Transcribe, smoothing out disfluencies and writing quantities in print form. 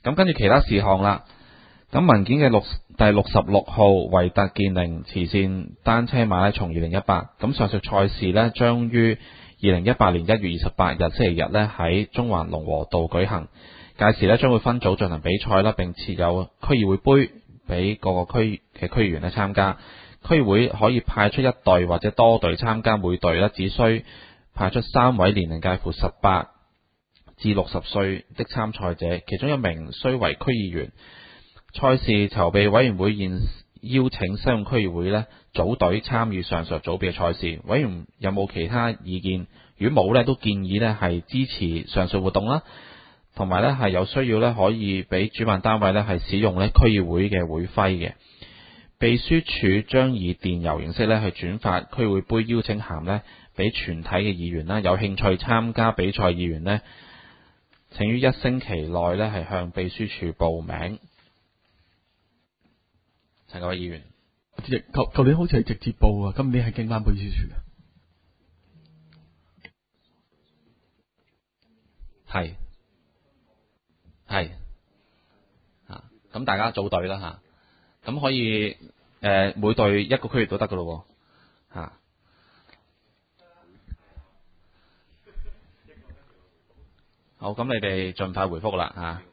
咁跟住其他事項啦。咁文件嘅第66號維特健寧慈善單車馬拉松2018，咁上述賽事呢將於2018年1月28日星期日呢喺中環龍和道舉行。屆時呢將會分組進行比賽啦，並設有區議會杯俾各個區嘅區議員呢參加。區議會可以派出一隊或者多隊參加，每隊呢只需派出3位年齡介乎18至60歲的參賽者，其中一名須為區議員。賽事籌備委員會現邀請西貢區議會呢組隊參與上述組別嘅賽事。委員有冇其他意見？如果冇呢，都建議呢係支持上述活動啦，同埋呢係有需要呢可以俾主辦單位呢係使用呢區議會嘅會徽嘅。秘書處將以電郵形式呢去轉發區議會杯邀請函呢俾全體嘅議員啦。有興趣參加比賽議員呢，請於1星期內呢係向秘書處報名。陳各位議員， 舊年好似係直接報啊，今年係經翻秘書處啊。係咁大家組隊啦吓，咁可以每隊一個區域都得噶咯吓。好，咁你哋盡快回覆啦吓。